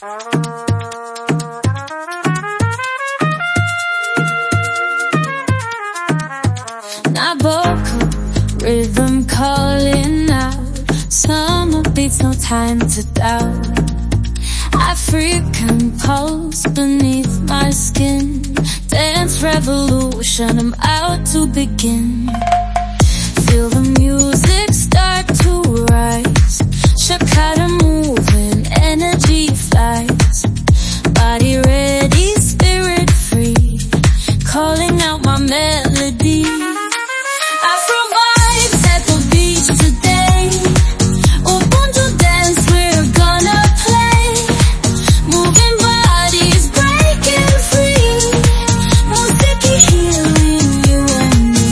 Nabokov, rhythm calling out. Summer beats, no time to doubt. African pulse beneath my skin. Dance revolution, I'm out to begin. Feel the music start to rise. Shakara moving, energy flies. Body ready, spirit free. Calling out my melody. Afro vibes at the beach today. Ubuntu dance, we're gonna play. Moving bodies, breaking free. Musiki healing you and me.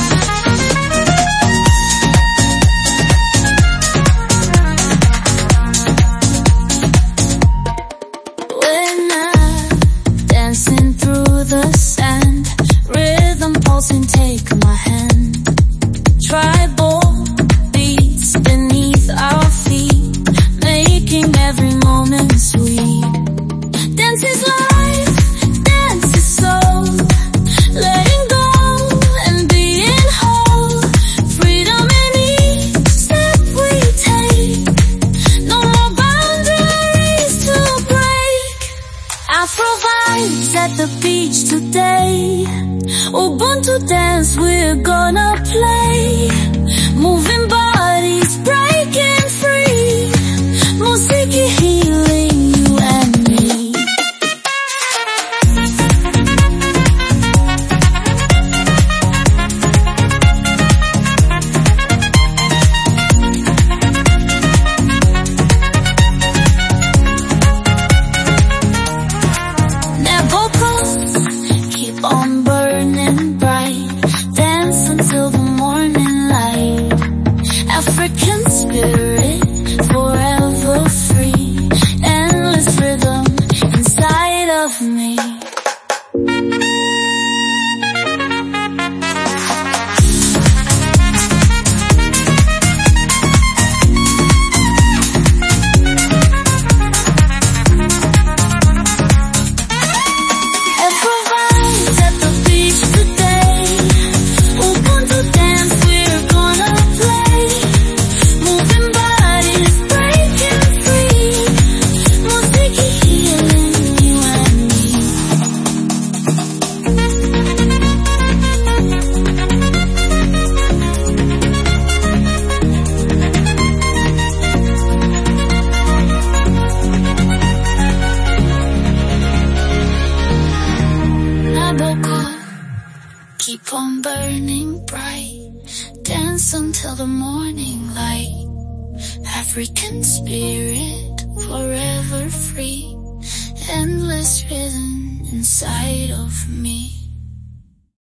When I'm dancing through the sand, rhythm pulsing, take my hand. Tribal beats beneath our feet, making every moment sweet. Dance is life, dance is soul. Letting go and being whole. Freedom in each step we take. No more boundaries to break. Afro vibes at the beach today. Ubuntu dance, we're gonna play. Moving bodies, breaking free. Musiki healing you and me. Nabokov, keep on burning bright. Dance until the morning light. African spirit, forever free. Endless rhythm inside of me. Afro vibes at the beach today. Ubuntu dance, we're gonna play. Moving bodies, breaking free. Musiki healing you and me. Nabokov, keep on burning bright. Dance until the morning light. African spirit, forever free. Endless rhythm inside of me.